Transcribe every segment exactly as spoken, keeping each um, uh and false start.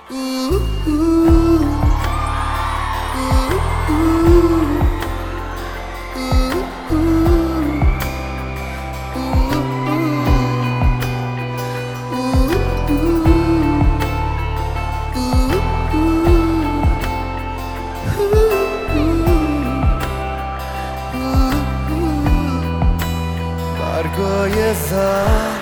برگای زرد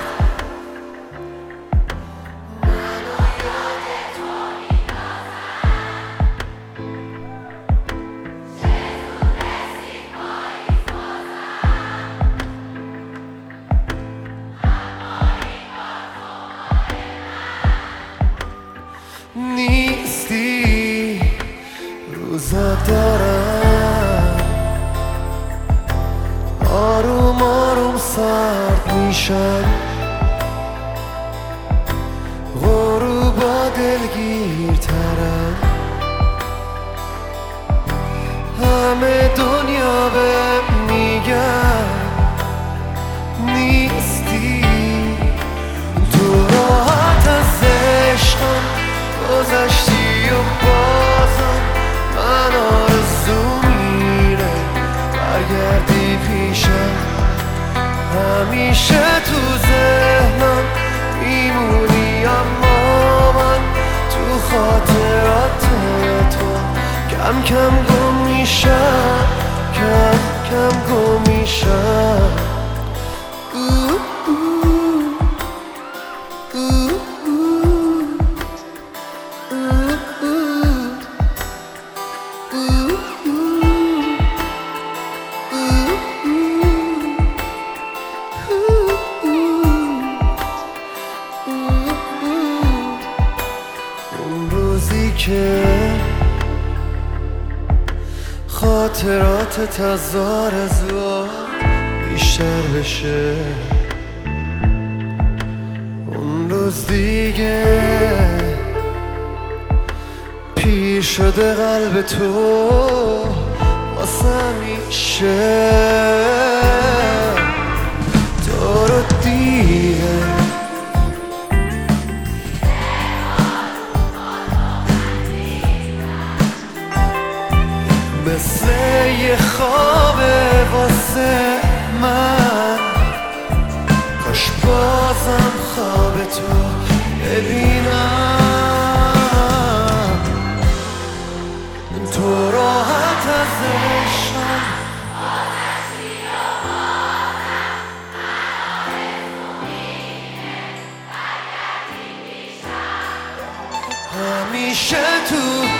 نیستی، روزا دارم آروم آروم سرد میشن، غروبا دلگیرترن، همه دنیا به میگن نیستی، تو راحت از عشقم گذشتی و بازم من آرزو میره برگردی پیشم، همیشه تو ذهنم میمونی اما من تو خاطرات تو کم کم گم میشم، کم کم گم میشم. که خاطرات تزار از بیشتر بشه، اون روز دیگه پیر شده قلب تو واسه همیشه، تو رو دیگه مثل یه خوابه واسه من، کاش بازم خواب تو ببینم، تو راحت از عشقم همیشه تو